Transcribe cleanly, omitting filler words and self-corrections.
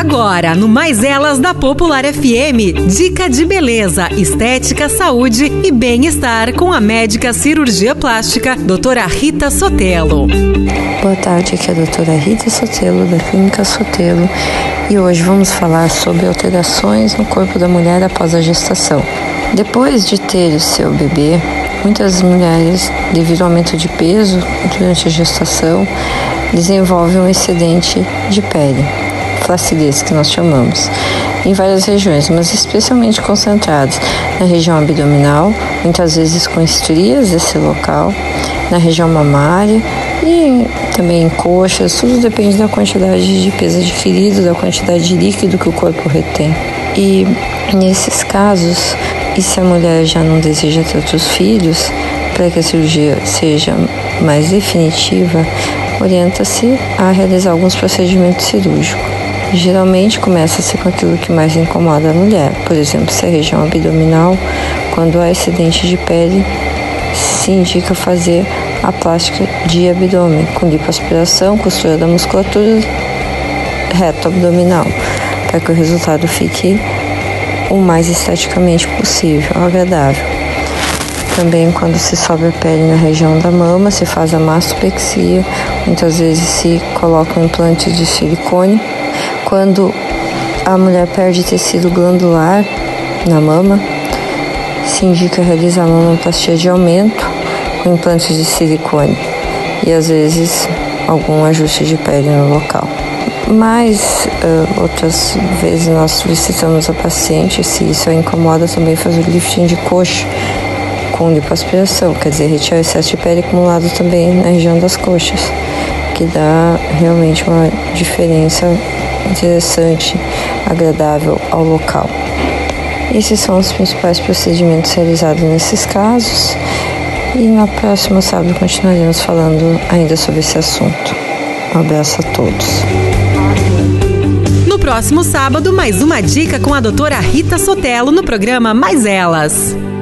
Agora, no Mais Elas da Popular FM, dica de beleza, estética, saúde e bem-estar com a médica cirurgia plástica, doutora Rita Sotelo. Boa tarde, aqui é a doutora Rita Sotelo, da Clínica Sotelo, e hoje vamos falar sobre alterações no corpo da mulher após a gestação. Depois de ter o seu bebê, muitas mulheres, devido ao aumento de peso durante a gestação, desenvolvem um excedente de pele, flacidez que nós chamamos, em várias regiões, mas especialmente concentrados na região abdominal, muitas vezes com estrias desse local, na região mamária e também em coxas. Tudo depende da quantidade de peso adquirido, da quantidade de líquido que o corpo retém. E nesses casos, e se a mulher já não deseja ter outros filhos, para que a cirurgia seja mais definitiva, orienta-se a realizar alguns procedimentos cirúrgicos. Geralmente começa-se com aquilo que mais incomoda a mulher, por exemplo, se é a região abdominal, quando há excedente de pele, se indica fazer a plástica de abdômen, com lipoaspiração, costura da musculatura reto abdominal, para que o resultado fique o mais esteticamente possível, agradável. Também quando se sobe a pele na região da mama, se faz a mastopexia, muitas vezes se colocam implantes de silicone. Quando a mulher perde tecido glandular na mama, se indica realizar mamoplastia de aumento com implantes de silicone e às vezes algum ajuste de pele no local. Mas outras vezes nós solicitamos a paciente, se isso a incomoda, também fazer o lifting de coxa com lipoaspiração, quer dizer, retirar o excesso de pele acumulado também na região das coxas, que dá realmente uma diferença interessante, agradável ao local. Esses são os principais procedimentos realizados nesses casos, e na próxima sábado continuaremos falando ainda sobre esse assunto. Um abraço a todos. No próximo sábado, mais uma dica com a doutora Rita Sotelo no programa Mais Elas.